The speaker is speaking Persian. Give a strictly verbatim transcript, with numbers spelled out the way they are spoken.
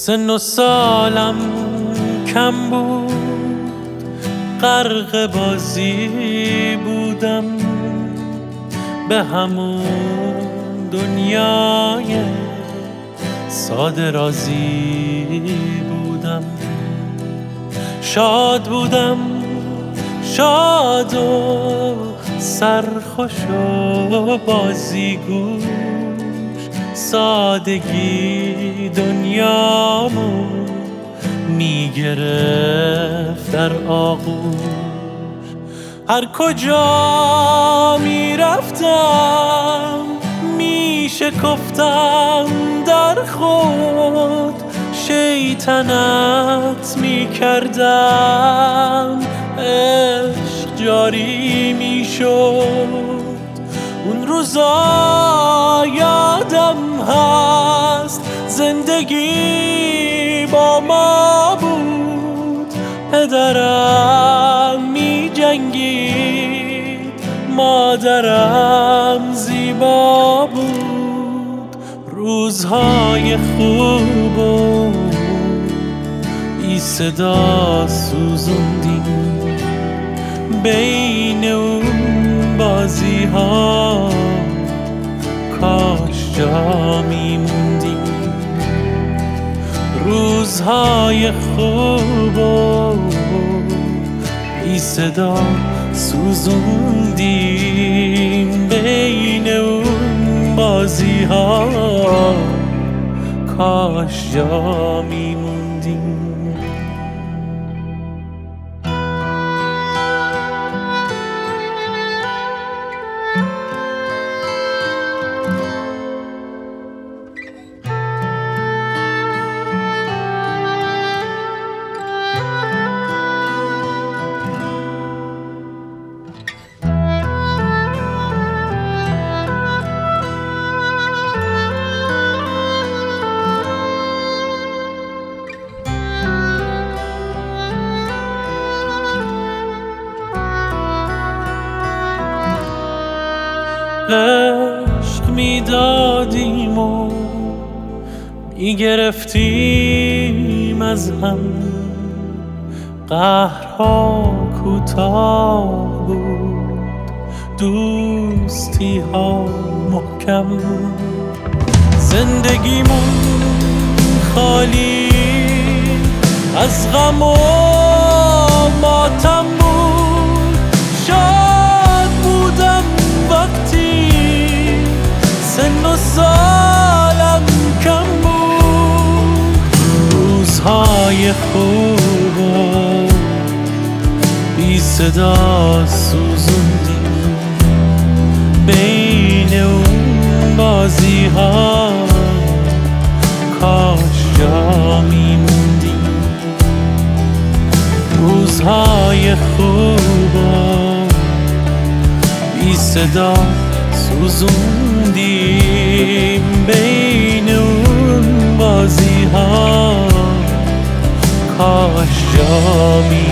سن و سالم کم بود، غرق بازی بودم، به همون دنیای ساده رازی بودم. شاد بودم، شاد و سرخوش و بازیگوش، سادگی دنیامو میگرفت در آغوش. هر کجا میرفتم میشکفتم در خود، شیطنت میکردم، عشق جاری میشد. اون روزا یادم هست زندگی با ما بود، پدرم می جنگید، مادرم زیبا بود. روزهای خوب و بی صدا سوزوندیم، بین اون بازی ها کاش جا میموندیم. روزهای خوب و بی صدا سوزوندیم، بین اون بازی ها کاش جا میموندیم. عشق میدادیم و میگرفتیم از هم، قهرها کوتاه بود، دوستی ها محکم. زندگیمون خالی از غم و ماتم بود، شاد بودم وقتی سن و سالم کم بود. روزهای خوب و بی صدا سوزوندیم، بین اون بازی ها کاش جا میموندیم. روزهای خوب و بی صدا سوزوندیم، بین اون بازی ها کاش جا میموندیم.